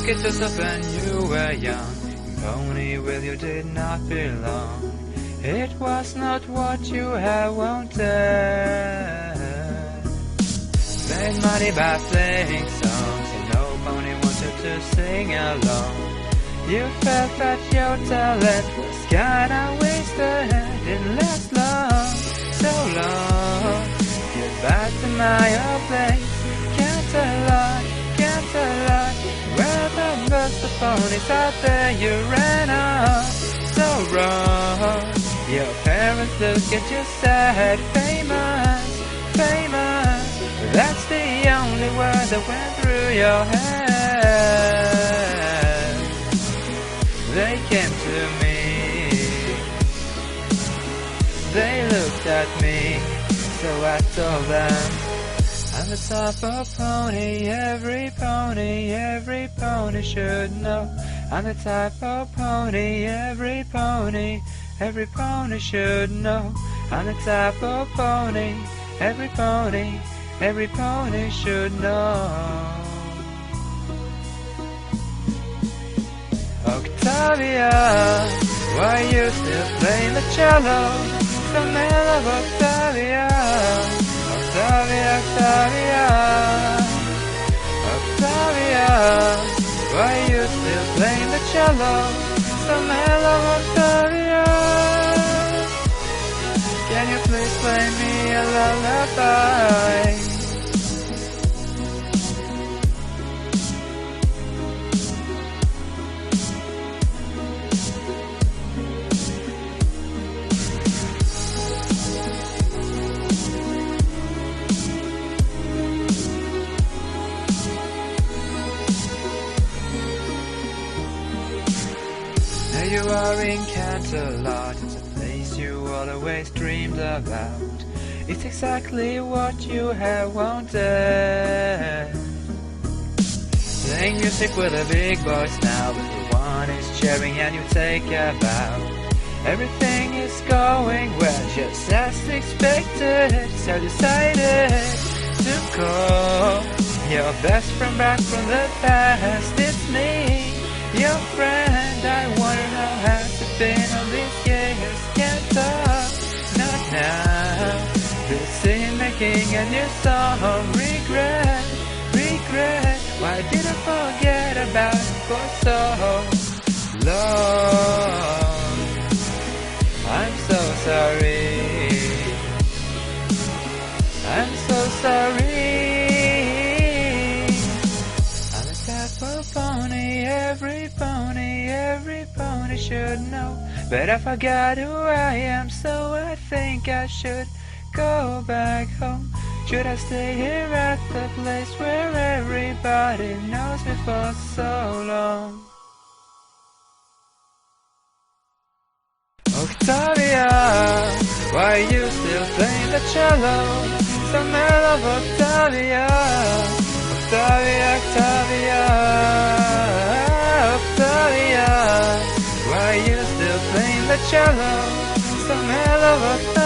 it yourself when you were young. In Ponyville you did not belong. It was not what you have wanted. Made money by playing songs, and no pony wanted to sing along. You felt that your talent was kinda wasted, didn't last long, so long. Get back to my old place, can't a lot. Where the best of ponies out there, you ran off, so wrong. Your parents look at you sad, famous. That's the only word that went through your head. They came to me, they looked at me, so I told them, I'm the type of pony every pony should know. I'm the type of pony every pony should know. I'm the type of pony every pony should know. Octavia, why you still playing the cello? The man of Octavia, Octavia, why you still playing the cello? The man of Octavia, can you please play me a lullaby? Now you are in Canterlot, it's a place you always dreamed about. It's exactly what you have wanted. Playing music with the big boys now, everyone is cheering and you take a bow. Everything is going well, just as expected, so decided to call your best friend back from the past. It's me, your friend. I wonder how has it been all these years. Can't talk, not now. Busy making a new song. Regret. Why did I forget about it for so long? I'm so sorry. I'm so sorry. I'm the type of pony every pony should know. But I forgot who I am, so I think I should go back home. Should I stay here at the place where everybody knows me for so long? Octavia, why you still playing the cello? The man of Octavia, Octavia, why you still playing the cello? The man of Octavia.